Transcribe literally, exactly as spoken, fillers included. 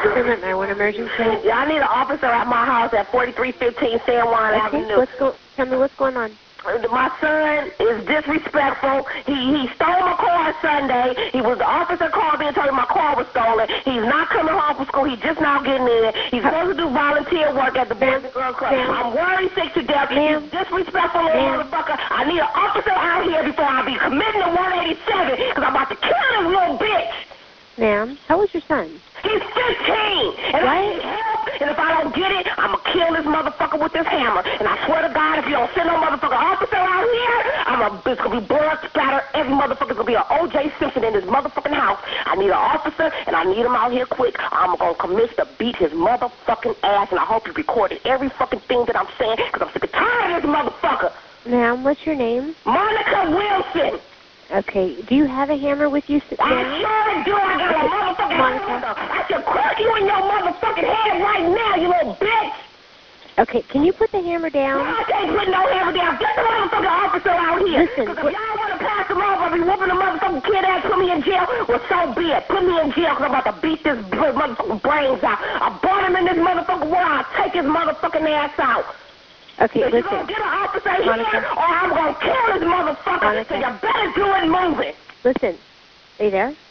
Summit nine one emergency. Yeah, I need an officer at my house at forty-three fifteen San Juan Okay. Avenue. What's go Tell me what's going on. My son is disrespectful. He he stole my car Sunday. He was the officer called me and told me my car was stolen. He's not coming home from school. He's just now getting in. He's supposed to do volunteer work at the Boys and Girls Club. I'm worried sick to death. He's disrespectful little motherfucker. I need an officer out here before I be committing to one eighty-seven because I'm about to kill this little bitch. Ma'am, how old's your son? He's fifteen, and I need help, and if I don't get it, I'm going to kill this motherfucker with this hammer. And I swear to God, if you don't send no motherfucker officer out here, I'm a, it's going to be blood splatter. Every motherfucker's going to be an O J Simpson in this motherfucking house. I need an officer, and I need him out here quick. I'm going to commit to beat his motherfucking ass, and I hope you recorded every fucking thing that I'm saying, because I'm sick and tired of this motherfucker. Ma'am, what's your name? Monica Wilson. Okay, do you have a hammer with you? I sure do. I got a motherfucking hammer. I should crack you in your motherfucking head right now, you little bitch. Okay, can you put the hammer down? No, I can't put no hammer down. Get the motherfucking officer out here. Listen, because if y'all want to pass him off, I'll be whooping the motherfucking kid ass, put me in jail. Well, so be it. Put me in jail because I'm about to beat this motherfucking brains out. I bought him in this motherfucking war. I'll take his motherfucking ass out. Okay, if listen. You're going to get an officer Monica. here, or I'm going to kill this motherfucker. Monica. So you better do it moving. Listen, are you there?